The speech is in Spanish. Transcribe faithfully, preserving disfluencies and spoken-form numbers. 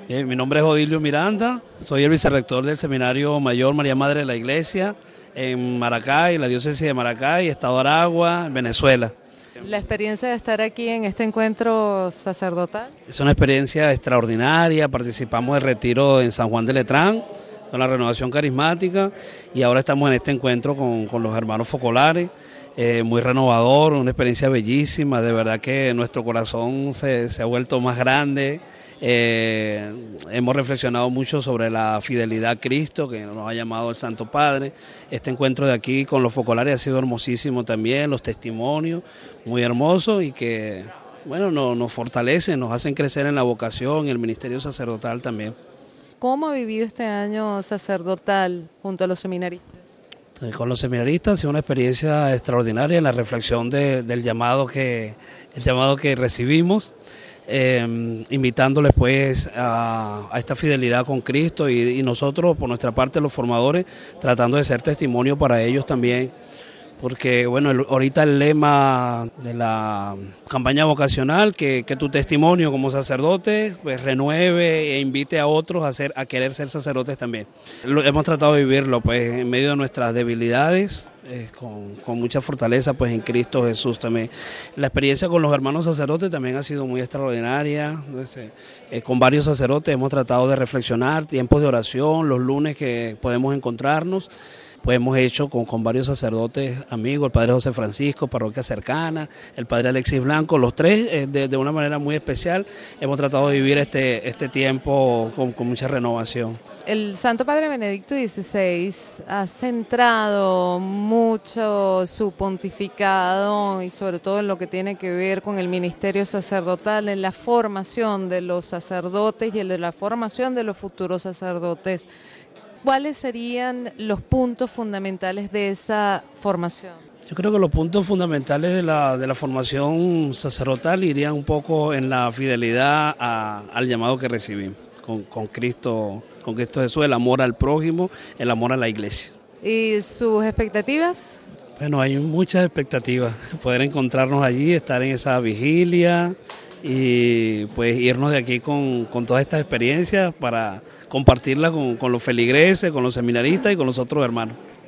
Eh, mi nombre es Odilio Miranda, soy el vicerrector del Seminario Mayor María Madre de la Iglesia en Maracay, la diócesis de Maracay, Estado de Aragua, Venezuela. La experiencia de estar aquí en este encuentro sacerdotal. Es una experiencia extraordinaria, participamos del retiro en San Juan de Letrán, con la renovación carismática, y ahora estamos en este encuentro con, con los hermanos focolares, eh, muy renovador, una experiencia bellísima, de verdad que nuestro corazón se, se ha vuelto más grande. Eh, hemos reflexionado mucho sobre la fidelidad a Cristo que nos ha llamado el Santo Padre. Este encuentro de aquí con los focolares ha sido hermosísimo también, los testimonios muy hermosos y que bueno, nos, nos fortalecen, nos hacen crecer en la vocación, en el ministerio sacerdotal también. ¿Cómo ha vivido este año sacerdotal junto a los seminaristas? Con los seminaristas ha sido una experiencia extraordinaria en la reflexión de, del llamado que, el llamado que recibimos. Eh, invitándoles pues a, a esta fidelidad con Cristo y, y nosotros por nuestra parte los formadores tratando de ser testimonio para ellos también, porque bueno, el, ahorita el lema de la campaña vocacional, que, que tu testimonio como sacerdote pues renueve e invite a otros a, ser, a querer ser sacerdotes también. Lo, hemos tratado de vivirlo pues en medio de nuestras debilidades, eh, con, con mucha fortaleza pues en Cristo Jesús también. La experiencia con los hermanos sacerdotes también ha sido muy extraordinaria. Entonces, eh, con varios sacerdotes hemos tratado de reflexionar, tiempos de oración, los lunes que podemos encontrarnos. Pues hemos hecho con, con varios sacerdotes amigos, el padre José Francisco, parroquia cercana, el padre Alexis Blanco, los tres eh, de, de una manera muy especial hemos tratado de vivir este, este tiempo con, con mucha renovación. El Santo Padre Benedicto dieciséis ha centrado mucho su pontificado y sobre todo en lo que tiene que ver con el ministerio sacerdotal, en la formación de los sacerdotes y en la formación de los futuros sacerdotes. ¿Cuáles serían los puntos fundamentales de esa formación? Yo creo que los puntos fundamentales de la, de la formación sacerdotal irían un poco en la fidelidad a, al llamado que recibimos con, con Cristo, con Cristo Jesús, el amor al prójimo, el amor a la iglesia. ¿Y sus expectativas? Bueno, hay muchas expectativas, poder encontrarnos allí, estar en esa vigilia y pues irnos de aquí con, con todas estas experiencias para compartirlas con, con los feligreses, con los seminaristas y con los otros hermanos.